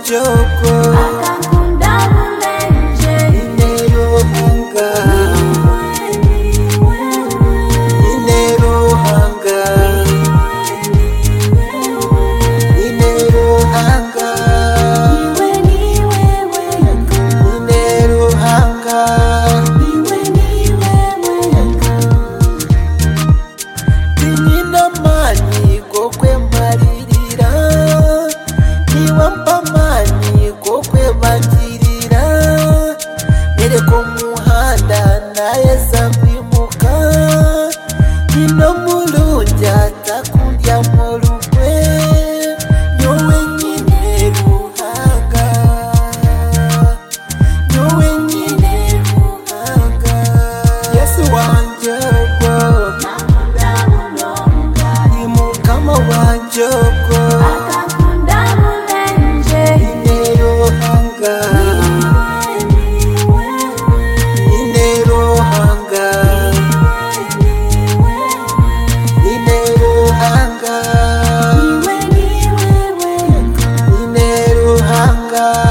wanjoko akakunda bulenje ineruhanga ineruhanga ineruhanga ineruhanga tinyina mani kokwe maririra niwampa mani kokwe banjirira nereko muhanda naye zambimuka ino mulungi atakundya mulukwe nyowe nyine ruhanga nyowe nyine ruhanga yesu wanjoko akakunda bulonga imukama wanjoko akakunda bulenje ineruhanga ineruhanga ineruhanga ineruhanga